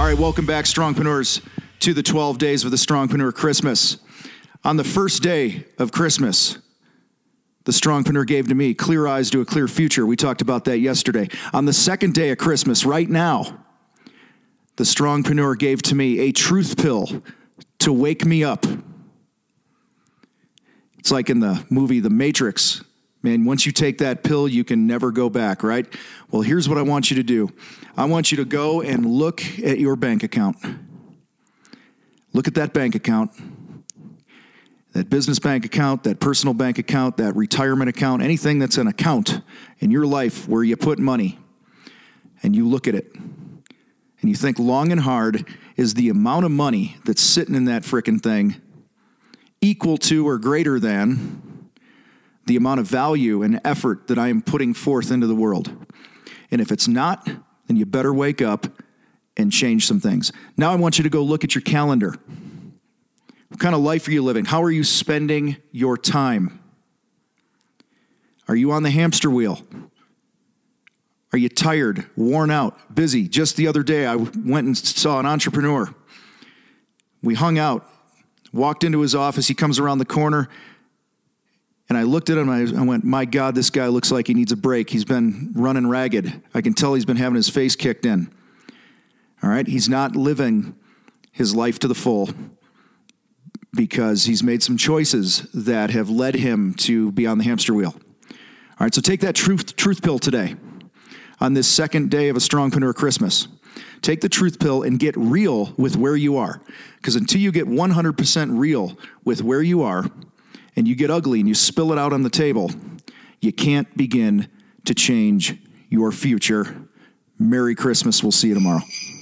right, welcome back, Strongpreneurs, to the 12 days of the Strongpreneur Christmas. On the first day of Christmas, the Strongpreneur gave to me clear eyes to a clear future. We talked about that yesterday. On the second day of Christmas, right now, the Strongpreneur gave to me a truth pill to wake me up. It's like in the movie The Matrix. Man, once you take that pill, you can never go back, right? Well, here's what I want you to do. I want you to go and look at your bank account. Look at that bank account, that business bank account, that personal bank account, that retirement account, anything that's an account in your life where you put money, and you look at it, and you think long and hard, is the amount of money that's sitting in that frickin' thing equal to or greater than the amount of value and effort that I am putting forth into the world? And if it's not, then you better wake up and change some things. Now I want you to go look at your calendar. What kind of life are you living? How are you spending your time? Are you on the hamster wheel? Are you tired, worn out, busy? Just the other day, I went and saw an entrepreneur. We hung out, walked into his office. He comes around the corner, and I looked at him, and I went, my God, this guy looks like he needs a break. He's been running ragged. I can tell he's been having his face kicked in. All right? He's not living his life to the full because he's made some choices that have led him to be on the hamster wheel. All right, so take that truth pill today on this second day of a Strongpreneur Christmas. Take the truth pill and get real with where you are. Because until you get 100% real with where you are, and you get ugly and you spill it out on the table, you can't begin to change your future. Merry Christmas. We'll see you tomorrow.